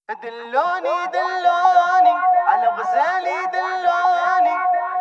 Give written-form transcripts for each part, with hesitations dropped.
دلوني دلوني على غزالي دلوني.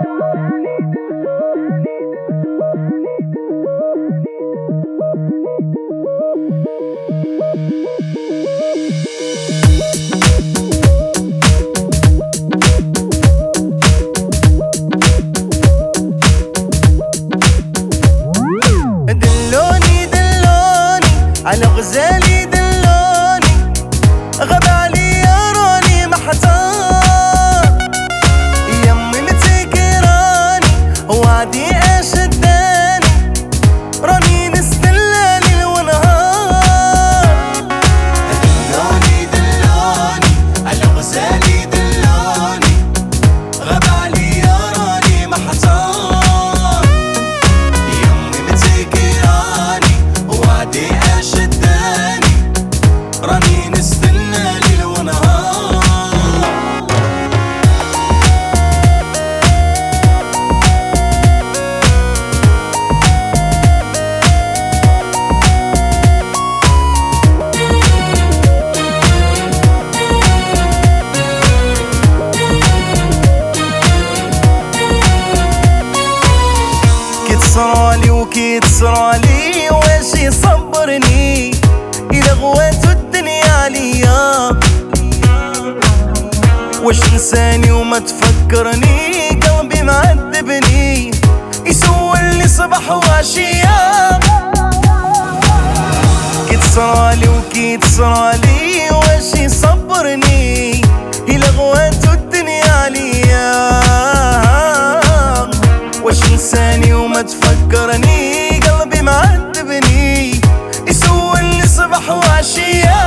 دلوني دلوني على غزالي دلوني، غاب علي راني محتار، يمي متكراني وعدي اشداني، راني نستنى ليل ونهار. دلوني دلوني على غزالي دلوني، غاب علي راني محتار، يمي متكراني وعدي اشداني، راني نستنى ليل ونهار. كي تصرالي وكي تصرالي واش يصبرني، إلا غوات الدنيا عليا واش نساني وما تفكرني، قلبي معذبني يسولني صباح وعشية. كي تصرالي وكي تصرالي واش يصبرني، إلا غوات الدنيا عليا واش نساني وما تفكرني، قلبي معذبني يسولني صباح وعشية.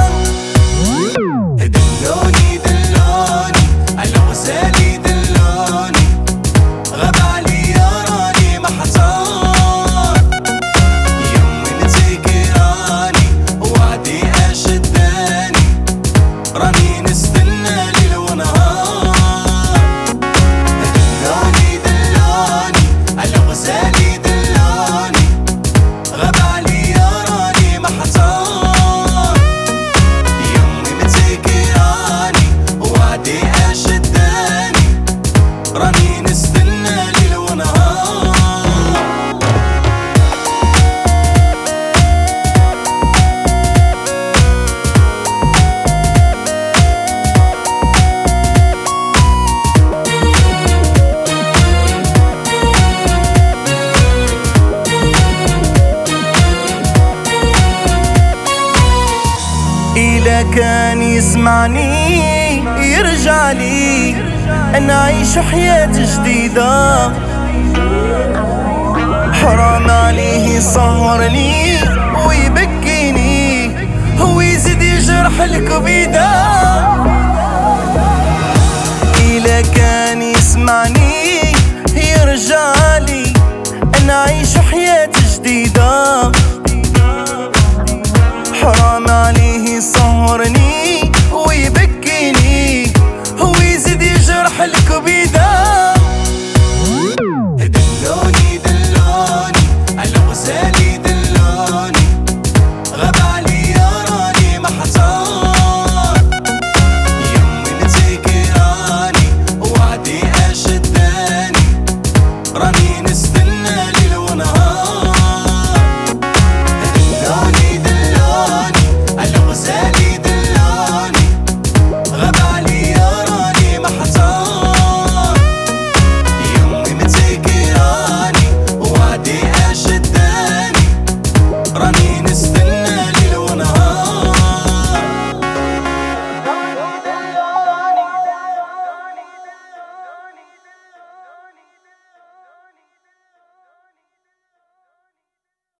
دلوني دلوني على غزالي دلوني، غاب علي راني محتار، يمي متكراني وعدي اشداني، راني نستنى ليل ونهار. دلوني دلوني على غزالي دلوني، غاب علي راني محتار، يمي متكراني وعدي اشداني، راني نستنى ليل ونهار. إلا كان يسمعني يرجع لي، نعيش حياة جديدة، حرام عليه يصهرني ويبكيني ويزيد يجرح الكبيدة.